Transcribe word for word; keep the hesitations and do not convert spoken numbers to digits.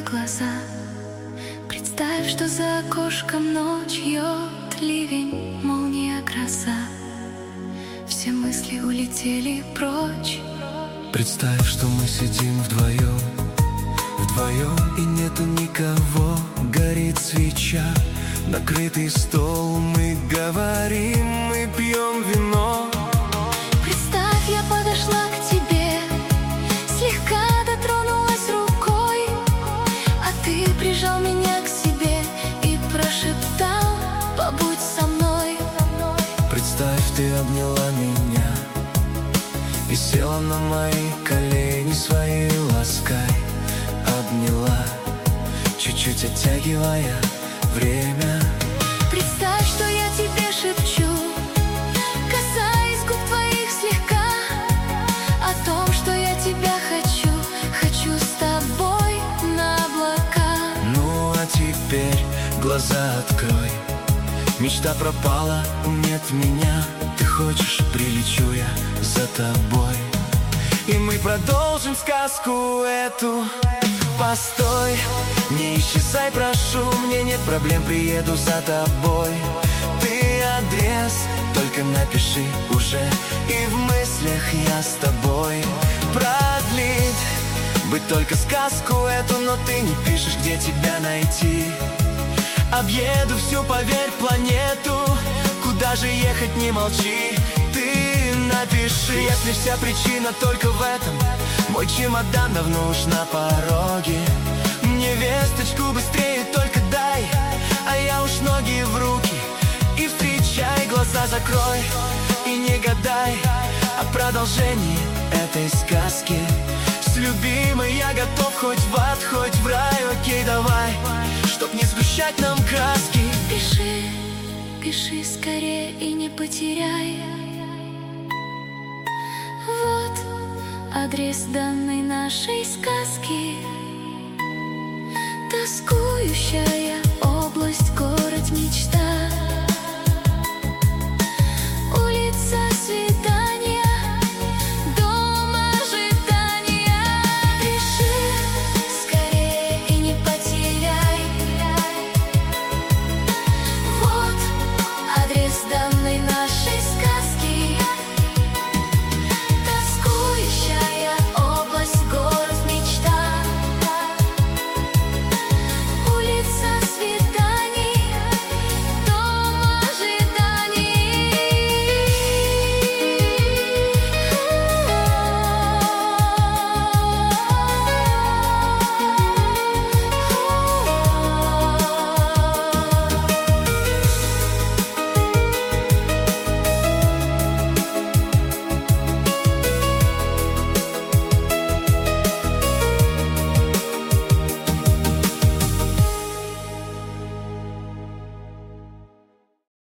глаза. Представь, что за окошком ночь, льет ливень, молния, гроза. Все мысли улетели прочь. Представь, что мы сидим вдвоем, вдвоем, и нету никого. Горит свеча, накрытый стол, мы говорим, мы пьем вино. Представь, я подошла к тебе, слегка дотронулась рукой, а ты прижал меня к себе и прошептал: побудь со мной. Представь, ты обняла меня и села на мои колени, своей лаской обняла, чуть-чуть оттягивая время. Представь, что я тебе шепчу, касаясь губ твоих слегка, о том, что я тебя хочу, хочу с тобой на облака. Ну а теперь глаза открой, мечта пропала, нет меня. Ты хочешь, прилечу я за тобой, и мы продолжим сказку эту. Постой, не исчезай, прошу, мне нет проблем, приеду за тобой. Ты адрес только напиши уже, и в мыслях я с тобой. Продлить бы только сказку эту, но ты не пишешь, где тебя найти. Объеду всю, поверь, планету, куда же ехать, не молчи. Ты напиши, если вся причина только в этом. Мой чемодан давно уж на пороге. Мне весточку быстрее только дай, а я уж ноги в руки. И встречай, глаза закрой и не гадай о продолжении этой сказки. С любимой я готов хоть в ад, хоть в рай. Окей, давай, чтоб не сгущать нам краски. Пиши, пиши скорее и не потеряй. Вот адрес данной нашей сказки. Тоскующая